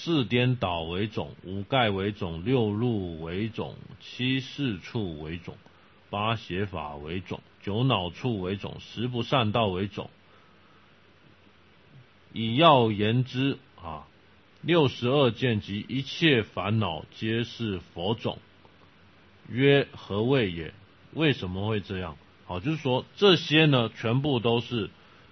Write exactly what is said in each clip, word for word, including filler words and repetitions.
四颠倒为种，五盖为种，六入为种，七事处为种，八邪法为种，九恼处为种，十不善道为种。以要言之啊，六十二见及一切烦恼皆是佛种。曰何谓也？为什么会这样？好，就是说这些呢，全部都是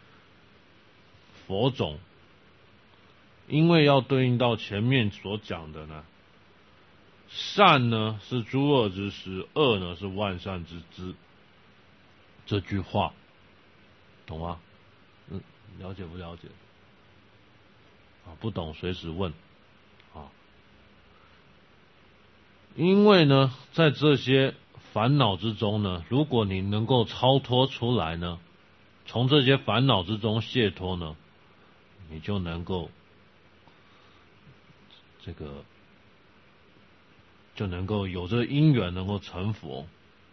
佛种，因为要对应到前面所讲的呢，善呢是诸恶之师，恶呢是万善之资。这句话懂吗？嗯，了解不了解？啊，不懂随时问啊。因为呢，在这些烦恼之中呢，如果你能够超脱出来呢，从这些烦恼之中解脱呢，你就能够这个就能够有这个因缘能够成佛。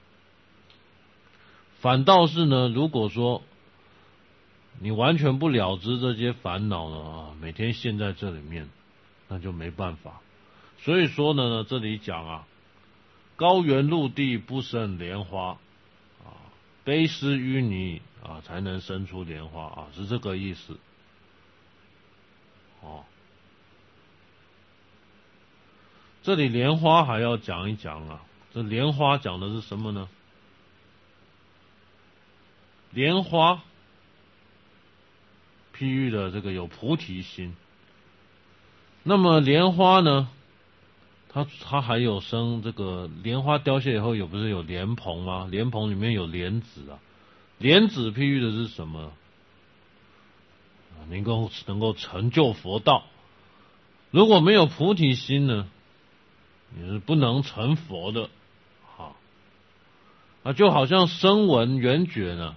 反倒是呢，如果说你完全不了知这些烦恼呢，每天陷在这里面，那就没办法。所以说呢，这里讲啊，高原陆地不生莲花啊，悲施淤泥啊，才能生出莲花啊，是这个意思。哦，这里莲花还要讲一讲啊，这莲花讲的是什么呢？莲花譬喻的这个有菩提心，那么莲花呢，它它还有生这个莲花凋谢以后，有不是有莲蓬吗？莲蓬里面有莲子啊，莲子譬喻的是什么？能够能够成就佛道。如果没有菩提心呢，你是不能成佛的。好啊，就好像声闻缘觉呢，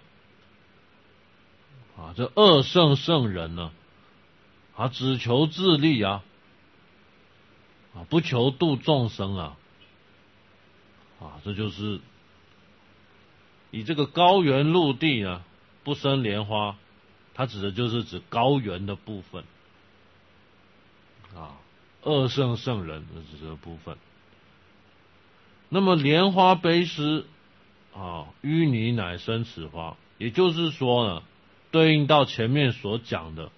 啊，这二圣圣人呢，啊，只求自利啊，啊，不求度众生啊，啊，这就是以这个高原陆地呢，不生莲花，它指的就是指高原的部分啊，二圣圣人是指这个部分。那么莲花悲施啊，淤泥乃生此花，也就是说呢，对应到前面所讲的，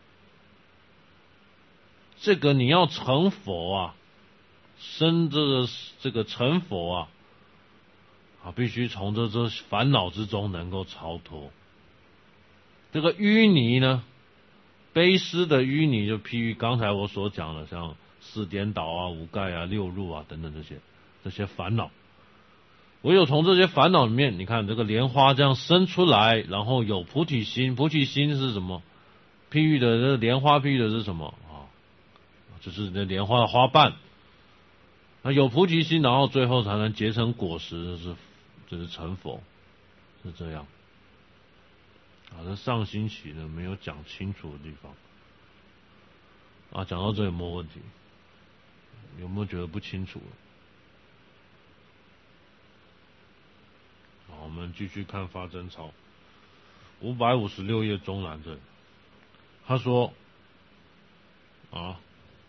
这个你要成佛啊，生这个这个成佛啊，啊，必须从这这烦恼之中能够超脱。这个淤泥呢，悲施的淤泥就譬喻刚才我所讲的，像四颠倒啊、五盖啊、六入啊等等这些这些烦恼。唯有从这些烦恼里面，你看这个莲花这样生出来，然后有菩提心，菩提心是什么？譬喻的这个莲花譬喻的是什么啊？就是那莲花的花瓣。那有菩提心，然后最后才能结成果实，就是就是成佛，是这样。啊，这上星期呢没有讲清楚的地方啊，讲到这有没有问题？有没有觉得不清楚？好，我们继续看发真钞五百五十六页中栏这里，他说啊，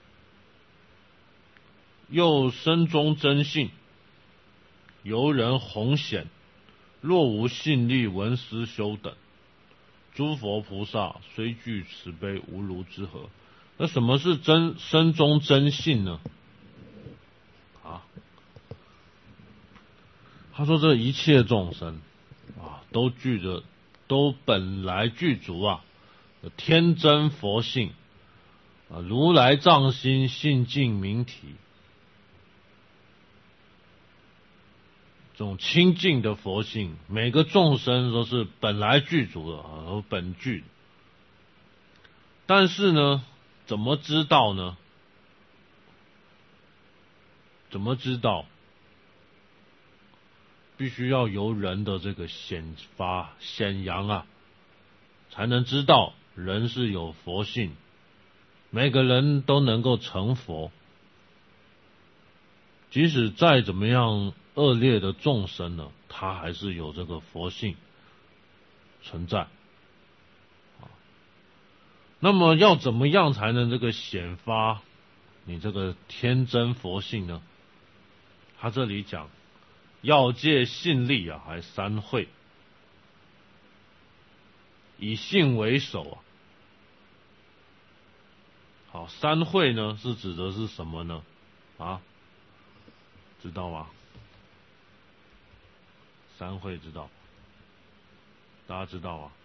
又身中真性，由人弘显，若无信力闻思修等，诸佛菩萨虽具慈悲，无如之何。那什么是真身中真性呢？啊，他说这一切众生啊，都具着，都本来具足啊天真佛性啊，如来藏心性净明体，这种清净的佛性，每个众生都是本来具足的啊，都本具。但是呢，怎么知道呢？怎么知道？必须要由人的这个显发显扬啊，才能知道人是有佛性，每个人都能够成佛。即使再怎么样恶劣的众生呢，他还是有这个佛性存在。那么要怎么样才能这个显发你这个天真佛性呢？他这里讲要戒信力啊，还三慧，以信为首啊。好，三慧呢是指的是什么呢？啊，知道吗？三慧知道，大家知道吗？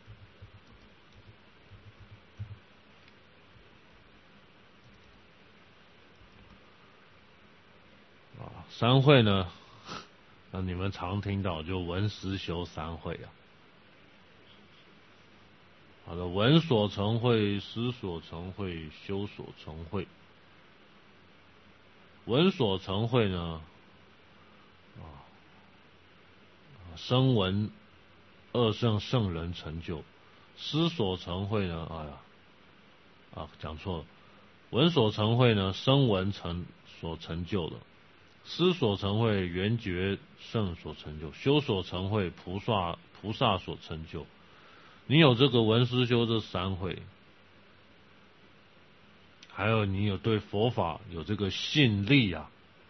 啊，三慧呢，那你们常听到就闻思修三慧啊。好的，闻所成慧，思所成慧，修所成慧。闻所成慧呢，啊，声闻二圣圣人成就。思所成慧呢，哎呀，啊，讲错了。闻所成慧呢，声闻成所成就的；思所成慧，缘觉圣所成就；修所成慧，菩萨菩萨所成就。你有这个闻思修这三慧，还有你有对佛法有这个信力啊，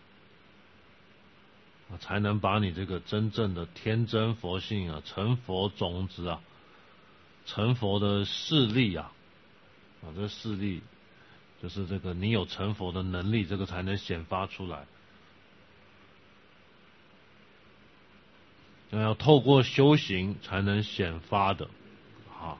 才能把你这个真正的天真佛性啊，成佛种子啊，成佛的势力啊，啊，这势力就是这个你有成佛的能力，这个才能显发出来。要透过修行才能显发的。啊，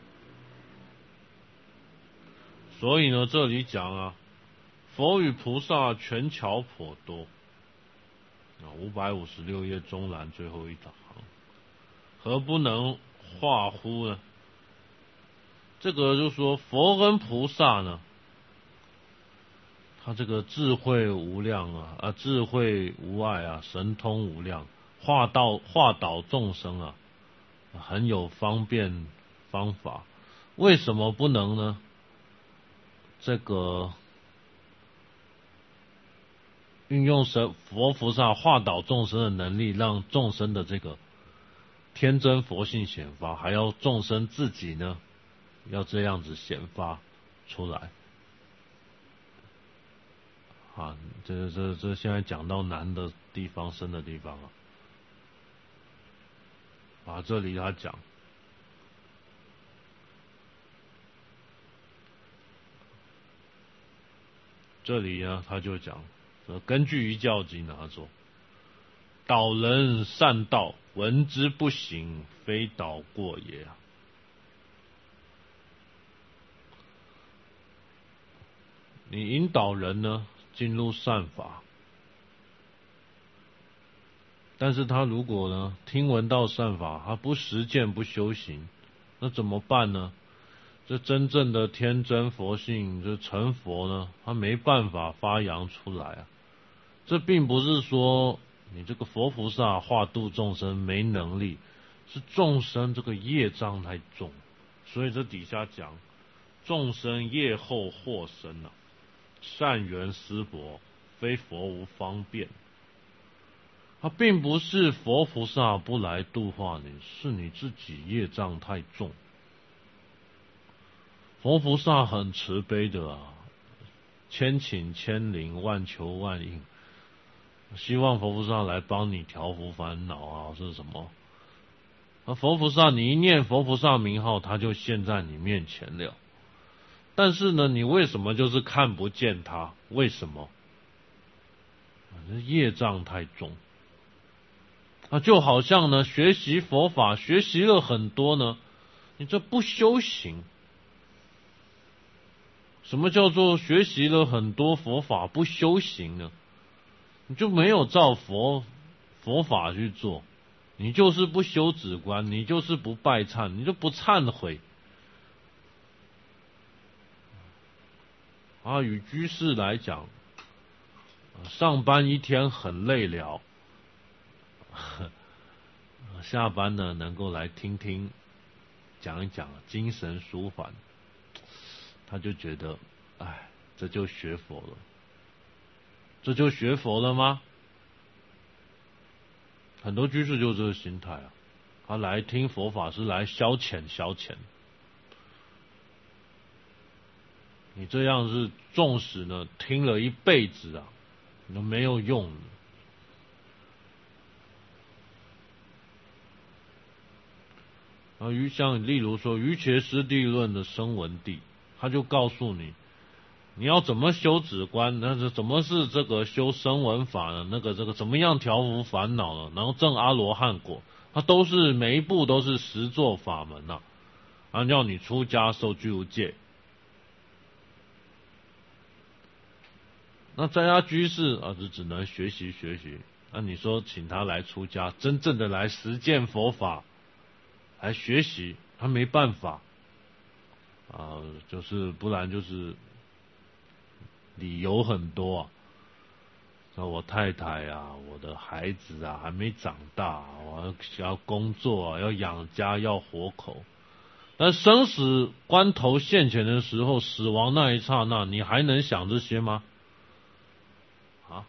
所以呢，这里讲啊，佛与菩萨权巧颇多啊，五百五十六页中栏最后一行，何不能化乎呢？这个就说佛跟菩萨呢，他这个智慧无量啊，啊，智慧无碍啊，神通无量，化道化导众生啊，很有方便方法。为什么不能呢？这个运用神佛菩萨化导众生的能力，让众生的这个天真佛性显发，还要众生自己呢，要这样子显发出来。啊，这这这现在讲到难的地方、深的地方了。啊，这里他讲。这里呢，他就讲，根据《一教经》呢，他说：“导人善道，闻之不行，非导过也啊。”你引导人呢进入善法，但是他如果呢听闻到善法，他不实践不修行，那怎么办呢？这真正的天真佛性，这成佛呢，他没办法发扬出来啊。这并不是说你这个佛菩萨化度众生没能力，是众生这个业障太重。所以这底下讲，众生业后惑生啊，善缘施薄，非佛无方便。他并不是佛菩萨不来度化你，是你自己业障太重。佛菩萨很慈悲的啊，千请千灵，万求万应，希望佛菩萨来帮你调伏烦恼啊，是什么？而佛菩萨，你一念佛菩萨名号，他就现在你面前了。但是呢，你为什么就是看不见他？为什么？业障太重啊，就好像呢，学习佛法学习了很多呢，你这不修行。什么叫做学习了很多佛法不修行呢？你就没有照佛佛法去做，你就是不修止观，你就是不拜忏，你就不忏悔。啊，与居士来讲，上班一天很累了，下班呢能够来听听讲一讲，精神舒缓。他就觉得，哎，这就学佛了，这就学佛了吗？很多居士就这个心态啊，他来听佛法是来消遣消遣。 你这样是纵使呢听了一辈子啊，你都没有用。啊，于像例如说瑜伽师地论的声闻地，他就告诉你，你要怎么修止观，那是怎么是这个修声闻法呢？那个这个怎么样调伏烦恼呢？然后证阿罗汉果，它都是每一步都是实作法门呐、啊，要你出家受居无戒。那在家居士啊，就只能学习学习。那你说请他来出家，真正的来实践佛法，来学习，他没办法啊，就是不然就是理由很多啊。那我太太啊，我的孩子啊还没长大，我要工作啊，要养家，要活口。但生死关头现前的时候，死亡那一刹那，你还能想这些吗？啊，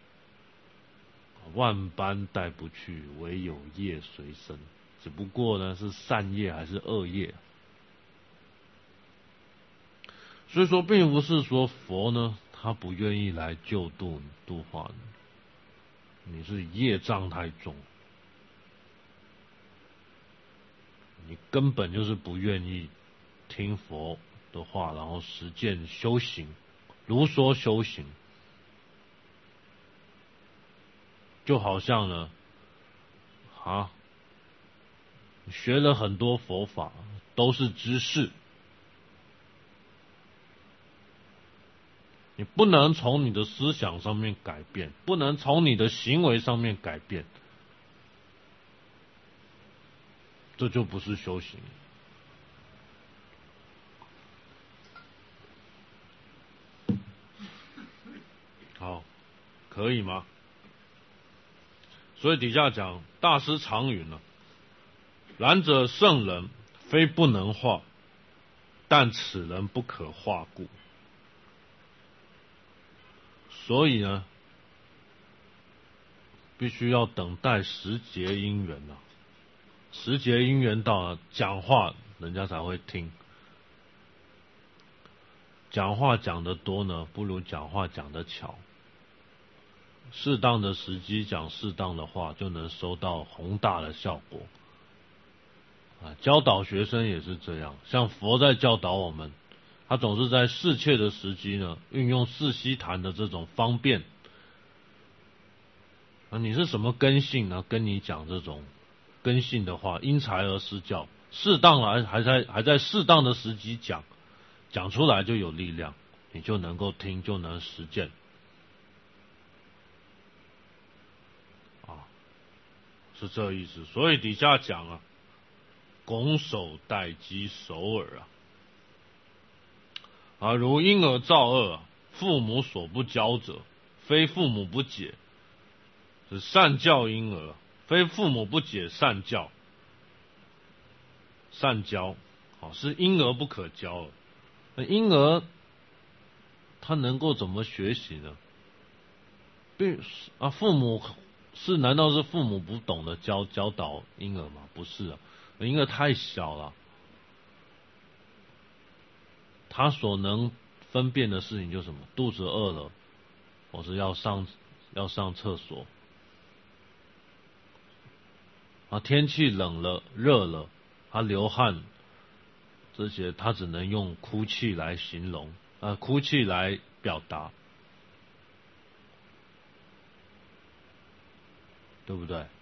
万般带不去，唯有业随身。只不过呢，是善业还是恶业？所以说，并不是说佛呢，他不愿意来救度你、度化你，你是业障太重，你根本就是不愿意听佛的话，然后实践修行，如说修行。就好像呢，啊，学了很多佛法，都是知识，你不能从你的思想上面改变，不能从你的行为上面改变，这就不是修行。好，可以吗？所以底下讲大师常云了、啊，然者圣人非不能化，但此人不可化故。所以呢，必须要等待时节因缘啊，时节因缘到了，讲话人家才会听。讲话讲得多呢，不如讲话讲得巧。适当的时机讲适当的话，就能收到宏大的效果。啊，教导学生也是这样，像佛在教导我们，他总是在适切的时机呢，运用四悉檀的这种方便。啊，你是什么根性呢？跟你讲这种根性的话，因材而施教，适当了，还在还在适当的时机讲，讲出来就有力量，你就能够听，就能实践。是这意思，所以底下讲啊，拱手待鸡，首尔啊，啊，如婴儿造恶、啊，父母所不教者，非父母不解，是善教婴儿，非父母不解善教，善教，好、啊、是婴儿不可教了。那婴儿他能够怎么学习呢？并啊，父母。是？难道是父母不懂得教教导婴儿吗？不是啊，婴儿太小了，他所能分辨的事情就是什么？肚子饿了，或是要上要上厕所啊，天气冷了、热了，他流汗，这些他只能用哭泣来形容，啊，哭泣来表达。对不对？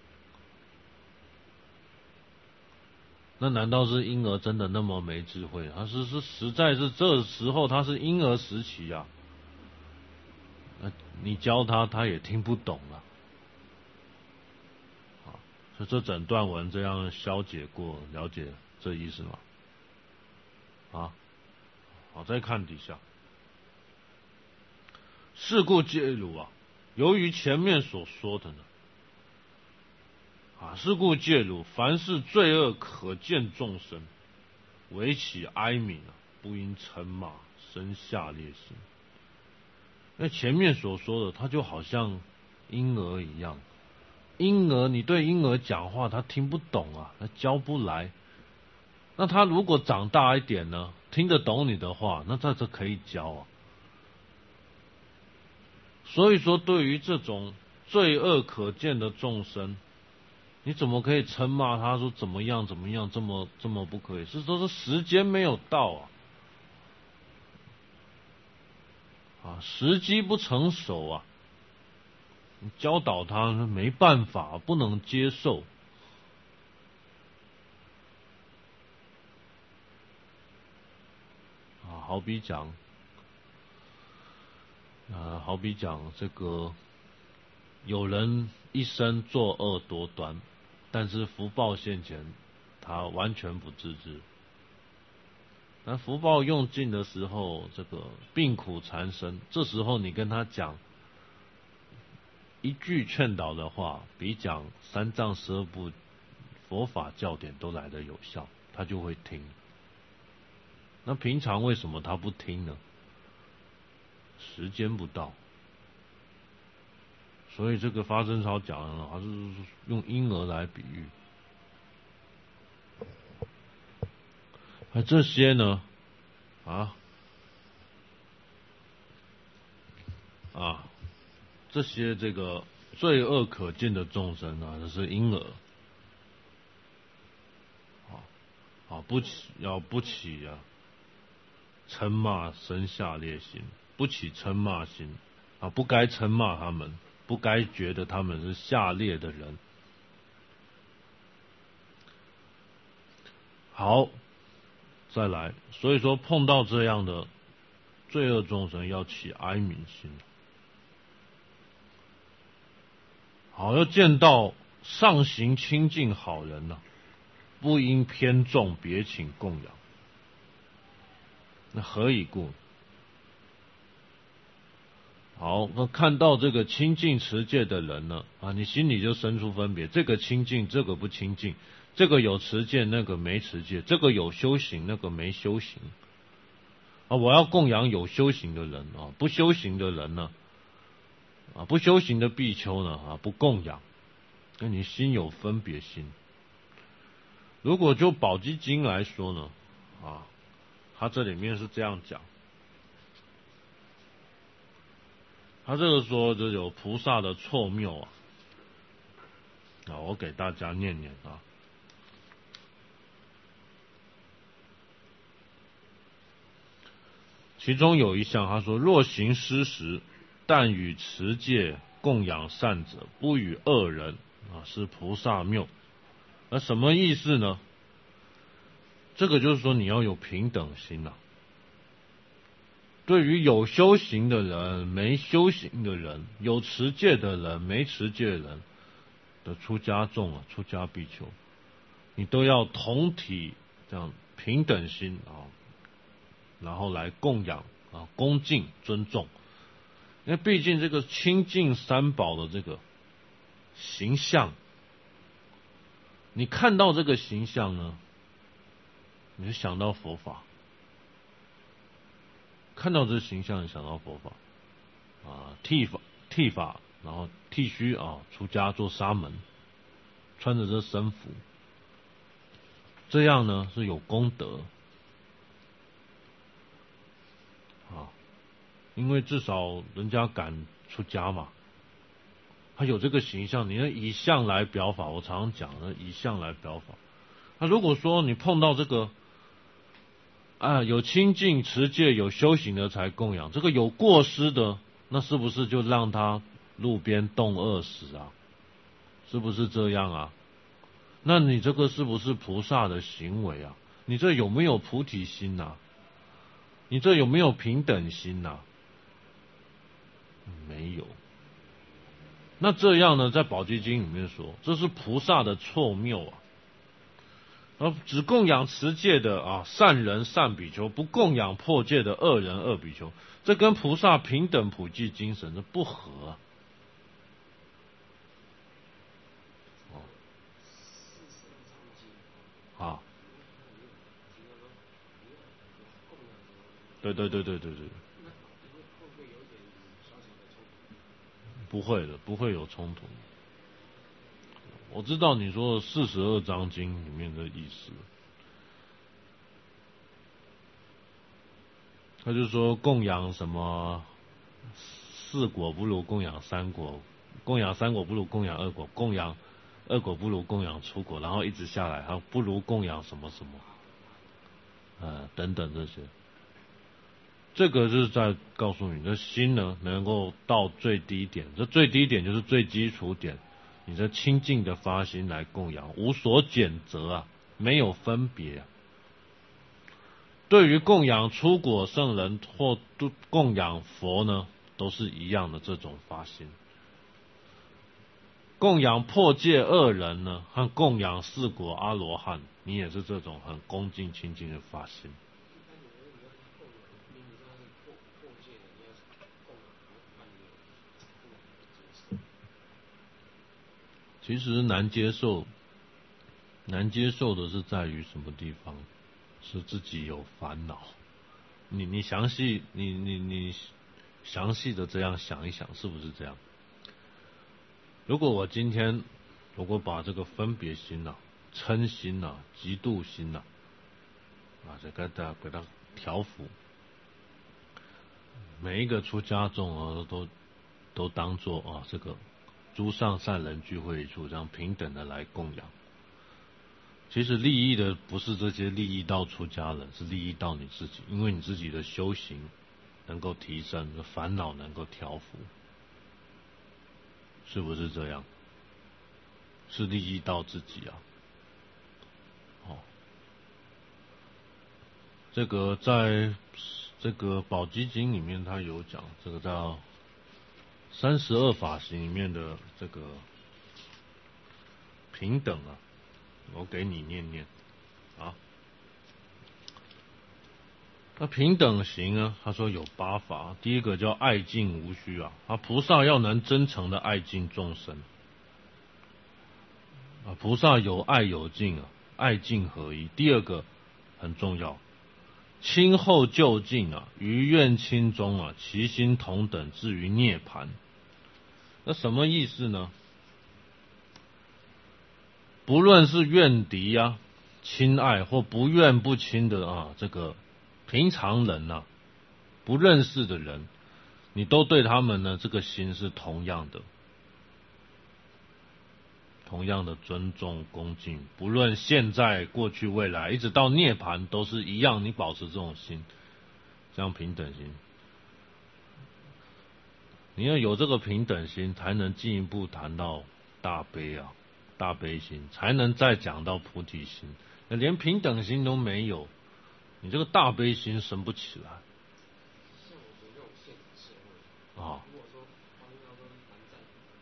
那难道是婴儿真的那么没智慧？他是是实在是这时候他是婴儿时期啊，那你教他他也听不懂了。啊，所以这整段文这样消解过，了解这意思吗？啊，好，再看底下，是故戒辱啊，由于前面所说的呢。啊，是故戒辱，凡是罪恶可见众生，唯其哀悯啊，不应嗔骂，生下烈心。那前面所说的，他就好像婴儿一样，婴儿你对婴儿讲话，他听不懂啊，他教不来， 那他如果长大一点呢，听得懂你的话，那这这可以教啊。所以说，对于这种罪恶可见的众生，你怎么可以称骂他说怎么样怎么样，这么这么不可以？是说是时间没有到啊，啊，时机不成熟啊，你教导他没办法，不能接受。啊，好比讲，呃，好比讲这个，有人一生作恶多端，但是福报现前，他完全不自知。那福报用尽的时候，这个病苦缠身，这时候你跟他讲一句劝导的话，比讲三藏十二部佛法教典都来得有效，他就会听。那平常为什么他不听呢？时间不到。所以这个发生超讲的还是用婴儿来比喻。而这些呢，啊啊，这些这个罪恶可见的众生啊，这是婴儿。啊啊，不起要不起啊，嗔骂生下烈心，不起嗔骂心啊，不该嗔骂他们，不该觉得他们是下劣的人。好，再来，所以说碰到这样的罪恶众生，要起哀悯心。好，要见到上行清净好人呢、啊，不应偏重，别请供养。那何以故？好，那看到这个清净持戒的人呢，啊，你心里就生出分别，这个清净，这个不清净，这个有持戒，那个没持戒，这个有修行，那个没修行。啊，我要供养有修行的人啊，不修行的人呢，啊，不修行的比丘呢，啊，不供养，跟你心有分别心。如果就宝积经来说呢，啊，它这里面是这样讲。他这个说就有菩萨的错谬啊，啊，我给大家念念啊。其中有一项，他说：若行施食，但与持戒供养善者，不与恶人啊，是菩萨谬。那什么意思呢？这个就是说你要有平等心啊。对于有修行的人、没修行的人，有持戒的人、没持戒的人的出家众啊、出家比丘，你都要同体这样平等心啊，然后来供养啊、恭敬、尊重。因为毕竟这个清净三宝的这个形象，你看到这个形象呢，你就想到佛法。看到这形象，想到佛法啊，剃发剃发，然后剃须啊，出家做沙门，穿着这僧服，这样呢是有功德啊，因为至少人家敢出家嘛，他有这个形象，你要以相来表法。我常常讲的以相来表法。那如果说你碰到这个啊，有清净持戒有修行的才供养，这个有过失的，那是不是就让他路边冻饿死啊？是不是这样啊？那你这个是不是菩萨的行为啊？你这有没有菩提心啊？你这有没有平等心啊？没有。那这样呢，在宝积经里面说，这是菩萨的错谬啊。而只供养持戒的啊善人善比丘，不供养破戒的恶人恶比丘，这跟菩萨平等普济精神的不合。啊，对对对对对对，不会的，不会有冲突。我知道你说的四十二章经里面的意思。 他就说供养什么四果不如供养三果，供养三果不如供养二果，供养二果不如供养初果，然后一直下来，还不如供养什么什么，呃等等这些。这个就是在告诉你，这心呢能够到最低点，这最低点就是最基础点，你这清净的发心来供养，无所拣择啊，没有分别啊。对于供养初果圣人或供养佛呢，都是一样的这种发心。供养破戒恶人呢，和供养四果阿罗汉，你也是这种很恭敬清净的发心。其实难接受，难接受的是在于什么地方？是自己有烦恼。你你详细你你你详细的这样想一想，是不是这样？如果我今天如果把这个分别心呐、嗔心呐、嫉妒心呐，啊，这个给它给它调伏，每一个出家众啊，都都当做啊这个诸上善人聚会一处，这样平等的来供养。其实利益的不是这些利益到出家人，是利益到你自己，因为你自己的修行能够提升，烦恼能够调伏，是不是这样？是利益到自己啊。哦，这个在这个宝积经里面，它有讲，这个叫三十二法行里面的这个平等啊，我给你念念啊。那平等行呢？他说有八法，第一个叫爱敬无虚啊，啊，菩萨要能真诚的爱敬众生啊，菩萨有爱有敬啊，爱敬合一。第二个很重要，亲厚就近啊，于愿亲中啊，其心同等至于涅槃。那什么意思呢？不论是怨敌啊、亲爱或不怨不亲的啊，这个平常人啊，不认识的人，你都对他们呢，这个心是同样的，同样的尊重恭敬，不论现在、过去、未来，一直到涅槃都是一样。你保持这种心，这样平等心，你要有这个平等心，才能进一步谈到大悲啊。大悲心才能再讲到菩提心，那连平等心都没有，你这个大悲心生不起来。 像我们这种现实社会啊，如果说他们要跟反战，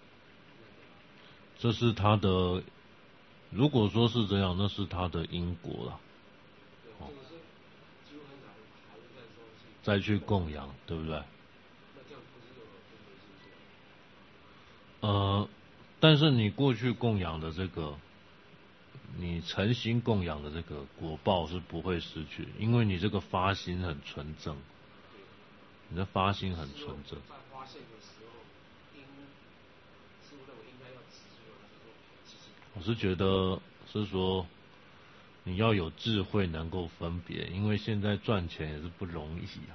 这是他的，如果说是这样，那是他的因果了。 对，这个是几乎很少人还会再说去再去供养，对不对？ 那这样不是有分别心出来？ 呃。但是你过去供养的这个，你诚心供养的这个果报是不会失去，因为你这个发心很纯正，你的发心很纯正。 在发现的时候，应师父认为应该要持续，还是说其实？ 我是觉得是说，你要有智慧能够分别，因为现在赚钱也是不容易啊。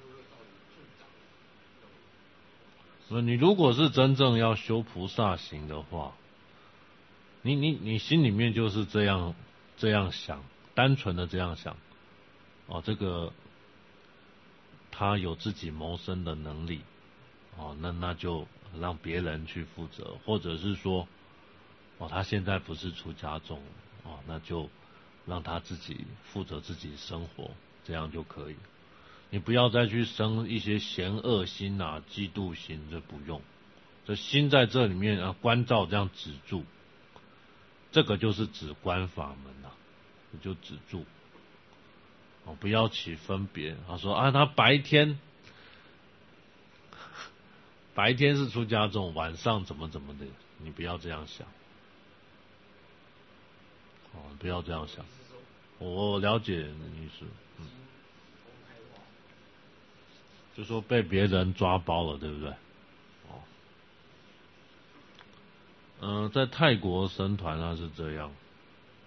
那你如果是真正要修菩萨行的话，你你你心里面就是这样这样想，单纯的这样想，哦，这个他有自己谋生的能力，哦，那那就让别人去负责，或者是说，哦，他现在不是出家众，哦，那就让他自己负责自己生活，这样就可以。你不要再去生一些嫌恶心啊、嫉妒心，这不用。这心在这里面啊，观照这样止住，这个就是止观法门啊，就止住。哦，不要起分别。他说啊，他白天白天是出家众，晚上怎么怎么的，你不要这样想。哦，不要这样想。我了解你意思，嗯。就说被别人抓包了，对不对？哦，嗯、呃，在泰国僧团它是这样，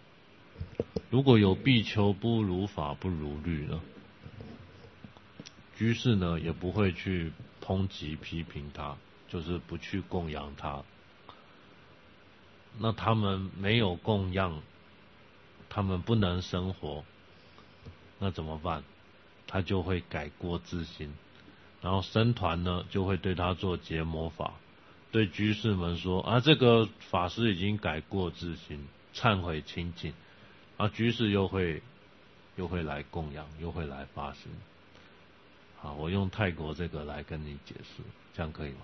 如果有比丘不如法不如律呢， 居士呢也不会去抨击批评他，就是不去供养他。那他们没有供养，他们不能生活，那怎么办？他就会改过自新，然后僧团呢就会对他做结魔法，对居士们说啊，这个法师已经改过自新，忏悔清净，啊，居士又会又会来供养，又会来发心。好，我用泰国这个来跟你解释，这样可以吗？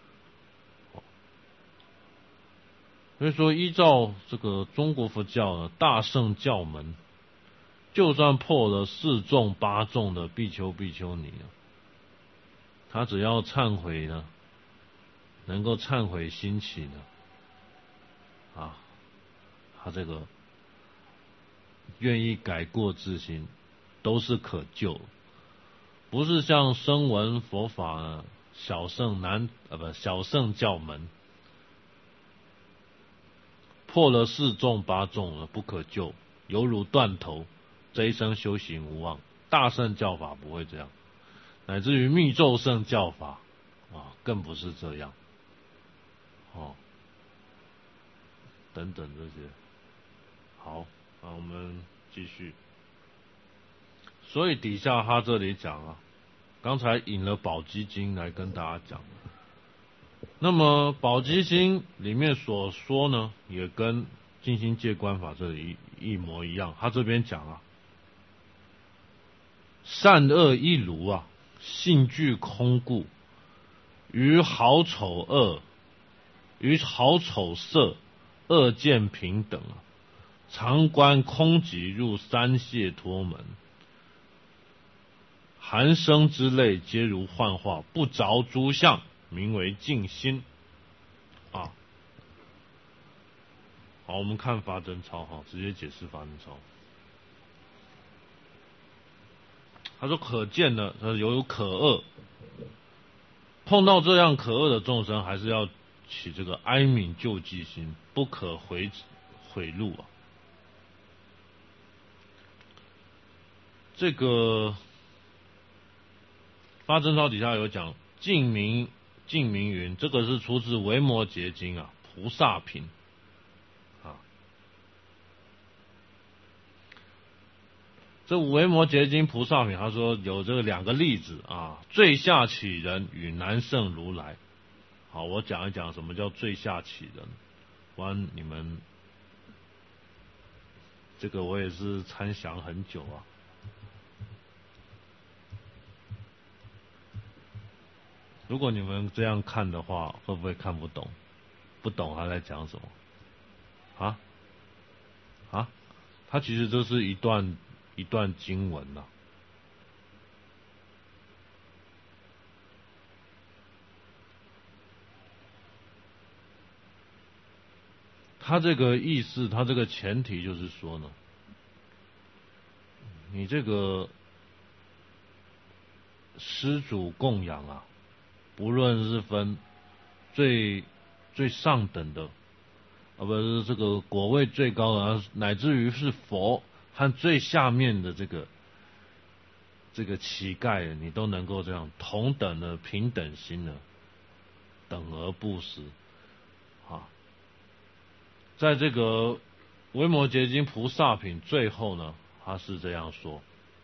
所以说，依照这个中国佛教呢，大乘教门，就算破了四众八众的比丘比丘尼呢，他只要忏悔呢，能够忏悔心起呢，啊，他这个愿意改过自新，都是可救，不是像声闻佛法呢，小乘难呃不小乘教门。破了四众八众了，不可救，犹如断头，这一生修行无望。大乘教法不会这样，乃至于密咒圣教法啊，更不是这样。哦，等等这些。好，那我们继续。所以底下他这里讲啊，刚才引了宝积经来跟大家讲。那么宝积经里面所说呢，也跟净心戒观法这里一一模一样。他这边讲啊，善恶一如啊，性具空故，于好丑恶，于好丑色，恶见平等啊，常观空寂入三解脱门，寒生之类皆如幻化，不着诸相，名为净心啊。好，我们看法真钞哈，直接解释法真钞。他说可见呢，他有可恶，碰到这样可恶的众生，还是要起这个哀悯救济心，不可回悔路啊。这个法真钞底下有讲净明净明云，这个是出自维摩诘经啊，菩萨品啊。这维摩诘经菩萨品，他说有这个两个例子啊，最下启人与南圣如来。好，我讲一讲什么叫最下启人，不然你们这个我也是参详很久啊。如果你们这样看的话，会不会看不懂？不懂他在讲什么？啊啊？他其实这是一段一段经文呐、啊。他这个意思，他这个前提就是说呢，你这个施主供养啊，不论是分最最上等的，啊不是这个果位最高的，乃至于是佛和最下面的这个这个乞丐，你都能够这样同等的平等心呢，等而布施啊。在这个维摩诘经菩萨品最后呢，他是这样说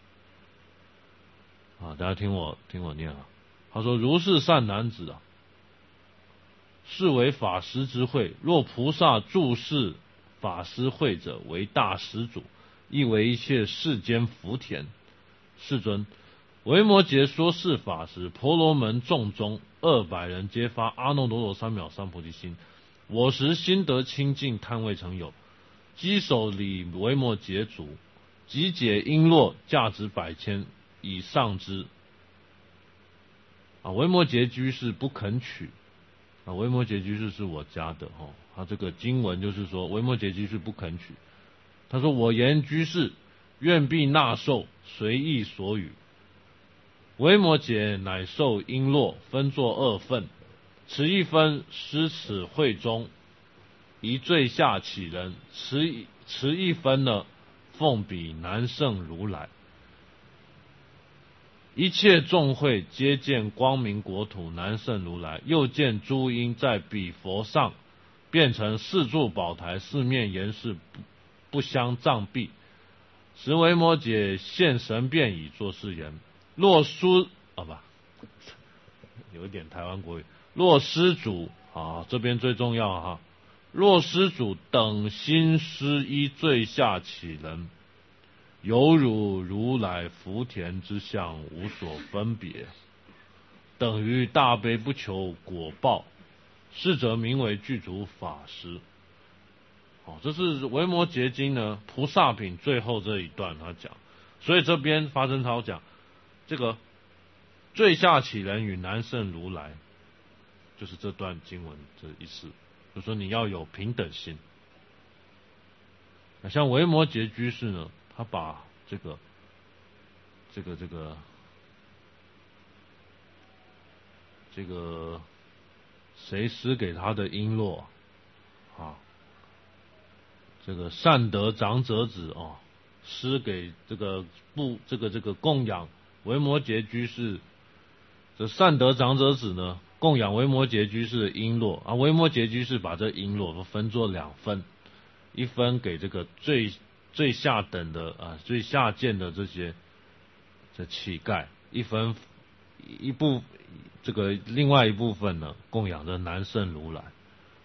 啊，大家听我听我念啊。他说：如是善男子啊，是为法师之会。若菩萨注释法师会者为大施主，亦为一切世间福田。世尊，维摩诘说是法时，婆罗门众中二百人皆发阿耨多罗三藐三菩提心。我时心得清净，贪未曾有。稽首礼维摩诘足，集解璎珞，价值百千，以上之。啊，维摩诘居士不肯取。啊，维摩诘居士是我家的哦。他这个经文就是说，维摩诘居士不肯取。他说：我言居士，愿必纳受，随意所语。维摩诘乃受璎珞，分作二份。持一分施此会中，一最下启人；持持一分呢，奉彼南圣如来。 一切众会皆见光明国土南胜如来，又见诸因在彼佛上变成四柱宝台，四面严饰，不不相障蔽。时维摩诘现神变以作是言：若书啊不，有一点台湾国语。若施主啊，这边最重要哈。若施主等心施依最下乞人，犹如如来福田之相，无所分别，等于大悲不求果报，是则名为具足法师。哦，这是维摩诘经呢菩萨品最后这一段他讲，所以这边法真超讲这个最下乞人与南胜如来，就是这段经文的意思，就是说你要有平等心。那像维摩诘居士呢，他把这个这个这个这个谁施给他的璎珞啊？这个善德长者子哦，施给这个不这个这个供养维摩诘居士，这善德长者子呢供养维摩诘居士的璎珞啊，维摩诘居士把这璎珞都分作两分，一分给这个最最下等的啊最下贱的这些这乞丐，一分一部这个另外一部分呢供养着南胜如来。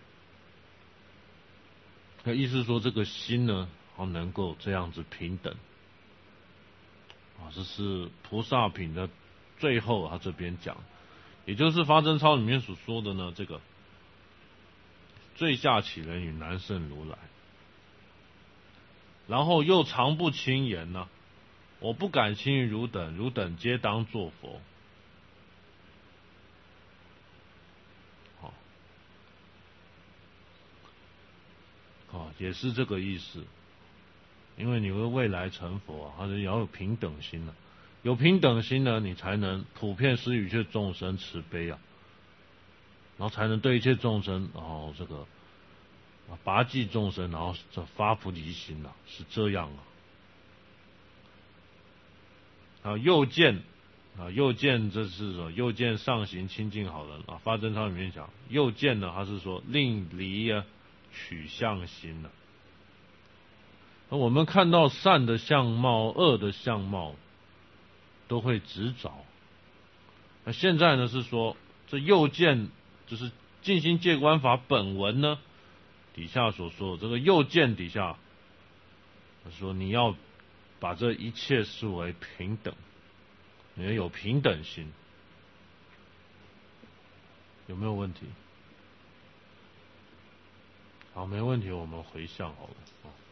那意思说这个心呢，能够这样子平等啊，这是菩萨品的最后他这边讲，也就是法真超里面所说的呢，这个最下乞人与南胜如来。然后又常不轻言呢，我不敢轻于汝等，汝等皆当作佛。啊，也是这个意思，因为你会未来成佛啊，它是要有平等心的、啊，有平等心呢，你才能普遍施予一切众生慈悲啊，然后才能对一切众生，然后这个拔济众生，然后这发菩提心啊，是这样啊。啊，又见啊，又见这是说又见上行清净好人啊，法真超里面讲，又见呢，他是说令离啊。取相心了、啊。我们看到善的相貌、恶的相貌，都会执着。那现在呢是说，这又见就是净心戒观法本文呢底下所说的这个又见底下，他说你要把这一切视为平等，你要有平等心，有没有问题？好，没问题，我们回向好了。